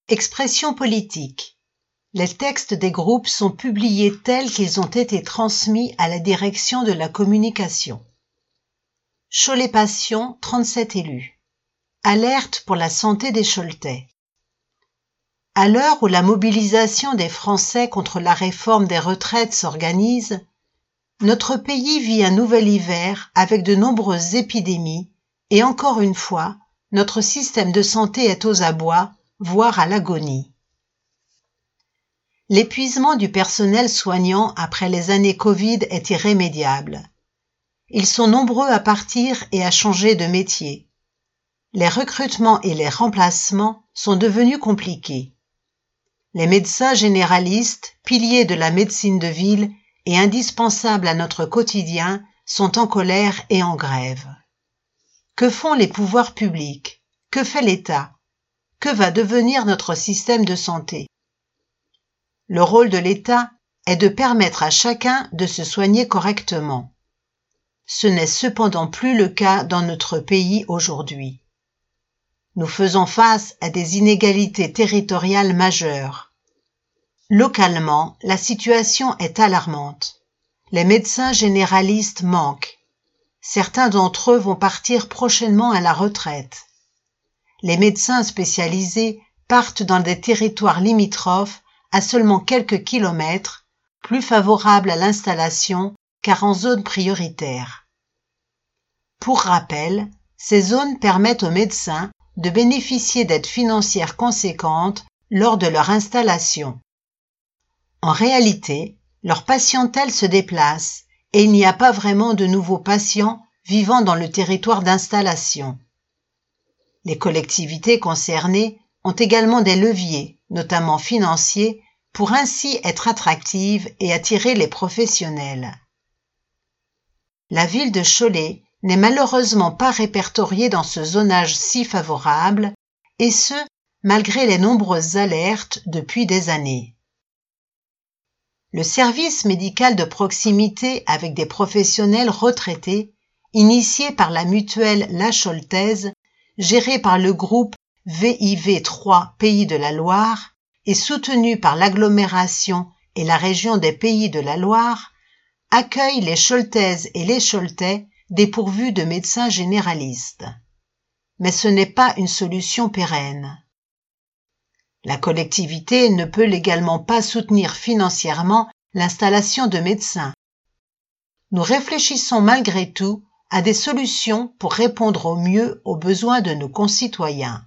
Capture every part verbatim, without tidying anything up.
Expression politique. Les textes des groupes sont publiés tels qu'ils ont été transmis à la direction de la communication. Cholet Passion, trente-sept élus. Alerte pour la santé des Choletais. À l'heure où la mobilisation des Français contre la réforme des retraites s'organise, notre pays vit un nouvel hiver avec de nombreuses épidémies et encore une fois, notre système de santé est aux abois, voire à l'agonie. L'épuisement du personnel soignant après les années Covid est irrémédiable. Ils sont nombreux à partir et à changer de métier. Les recrutements et les remplacements sont devenus compliqués. Les médecins généralistes, piliers de la médecine de ville et indispensables à notre quotidien, sont en colère et en grève. Que font les pouvoirs publics? Que fait l'État? Que va devenir notre système de santé? Le rôle de l'État est de permettre à chacun de se soigner correctement. Ce n'est cependant plus le cas dans notre pays aujourd'hui. Nous faisons face à des inégalités territoriales majeures. Localement, la situation est alarmante. Les médecins généralistes manquent. Certains d'entre eux vont partir prochainement à la retraite. Les médecins spécialisés partent dans des territoires limitrophes à seulement quelques kilomètres, plus favorables à l'installation car en zone prioritaire. Pour rappel, ces zones permettent aux médecins de bénéficier d'aides financières conséquentes lors de leur installation. En réalité, leur patientèle se déplace et il n'y a pas vraiment de nouveaux patients vivant dans le territoire d'installation. Les collectivités concernées ont également des leviers, notamment financiers, pour ainsi être attractives et attirer les professionnels. La ville de Cholet n'est malheureusement pas répertoriée dans ce zonage si favorable, et ce, malgré les nombreuses alertes depuis des années. Le service médical de proximité avec des professionnels retraités, initié par la mutuelle La Choletaise, géré par le groupe V I V trois Pays de la Loire et soutenu par l'agglomération et la région des Pays de la Loire, accueille les Choletaises et les Choletais dépourvus de médecins généralistes. Mais ce n'est pas une solution pérenne. La collectivité ne peut légalement pas soutenir financièrement l'installation de médecins. Nous réfléchissons malgré tout à des solutions pour répondre au mieux aux besoins de nos concitoyens.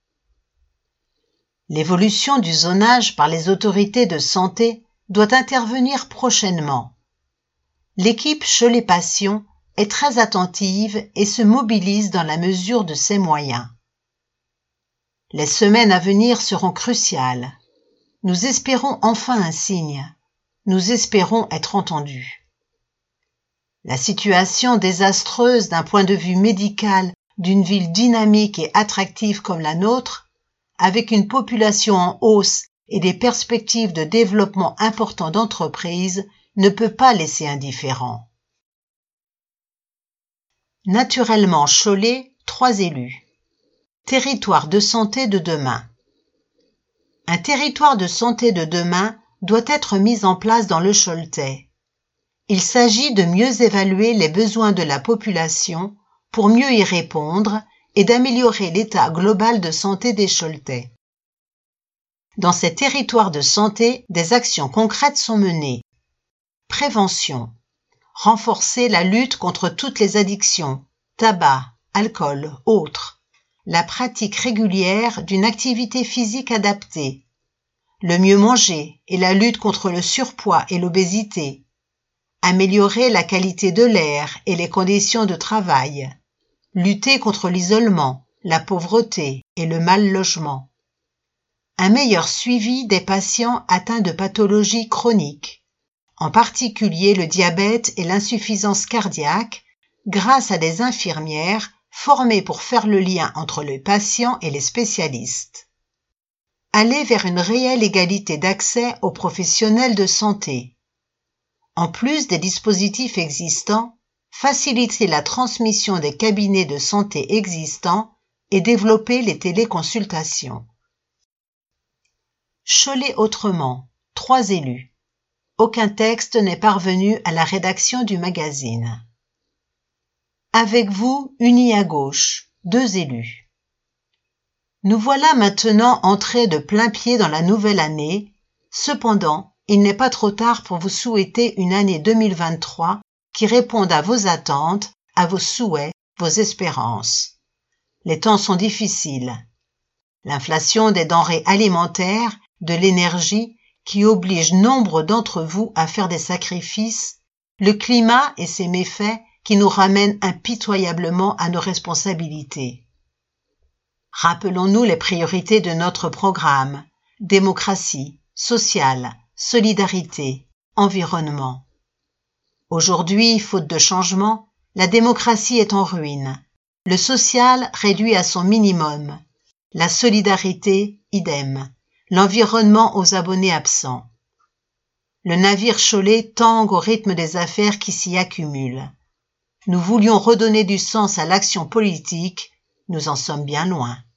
L'évolution du zonage par les autorités de santé doit intervenir prochainement. L'équipe Cholet Passion est très attentive et se mobilise dans la mesure de ses moyens. Les semaines à venir seront cruciales. Nous espérons enfin un signe. Nous espérons être entendus. La situation désastreuse d'un point de vue médical d'une ville dynamique et attractive comme la nôtre, avec une population en hausse et des perspectives de développement important d'entreprises, ne peut pas laisser indifférent. Naturellement Cholet, trois élus. Territoire de santé de demain. Un territoire de santé de demain doit être mis en place dans le Choletais. Il s'agit de mieux évaluer les besoins de la population pour mieux y répondre et d'améliorer l'état global de santé des Choletais. Dans ces territoires de santé, des actions concrètes sont menées. Prévention. Renforcer la lutte contre toutes les addictions, tabac, alcool, autres. La pratique régulière d'une activité physique adaptée. Le mieux manger et la lutte contre le surpoids et l'obésité. Améliorer la qualité de l'air et les conditions de travail. Lutter contre l'isolement, la pauvreté et le mal logement. Un meilleur suivi des patients atteints de pathologies chroniques, en particulier le diabète et l'insuffisance cardiaque, grâce à des infirmières formées pour faire le lien entre les patients et les spécialistes. Aller vers une réelle égalité d'accès aux professionnels de santé. En plus des dispositifs existants, faciliter la transmission des cabinets de santé existants et développer les téléconsultations. Cholet autrement, trois élus. Aucun texte n'est parvenu à la rédaction du magazine. Avec vous, unis à gauche, deux élus. Nous voilà maintenant entrés de plein pied dans la nouvelle année. Cependant, il n'est pas trop tard pour vous souhaiter une année deux mille vingt-trois qui réponde à vos attentes, à vos souhaits, vos espérances. Les temps sont difficiles. L'inflation des denrées alimentaires, de l'énergie, qui oblige nombre d'entre vous à faire des sacrifices, le climat et ses méfaits qui nous ramènent impitoyablement à nos responsabilités. Rappelons-nous les priorités de notre programme: démocratie, sociale, solidarité, environnement. Aujourd'hui, faute de changement, la démocratie est en ruine, le social réduit à son minimum, la solidarité idem, l'environnement aux abonnés absents. Le navire Cholet tangue au rythme des affaires qui s'y accumulent. Nous voulions redonner du sens à l'action politique, nous en sommes bien loin.